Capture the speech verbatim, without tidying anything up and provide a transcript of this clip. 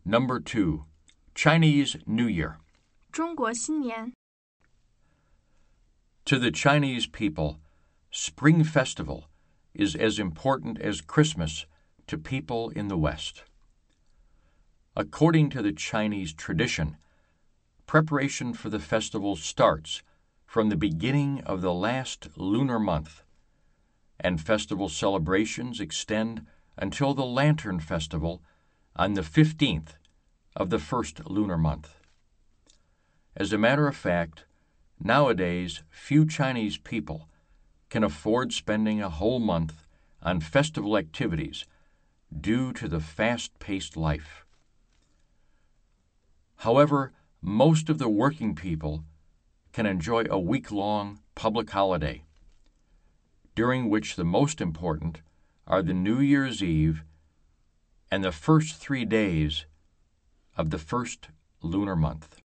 Number two, Chinese New Year. 中国新年 To the Chinese people, Spring Festival is as important as Christmas to people in the West. According to the Chinese tradition, preparation for the festival starts from the beginning of the last lunar month, and festival celebrations extend until the Lantern Festival on the fifteenth of the first lunar month. As a matter of fact, nowadays few Chinese people can afford spending a whole month on festival activities due to the fast-paced life. However, most of the working people can enjoy a week-long public holiday, during which the most important are the New Year's Eve and the first three days of the first lunar month.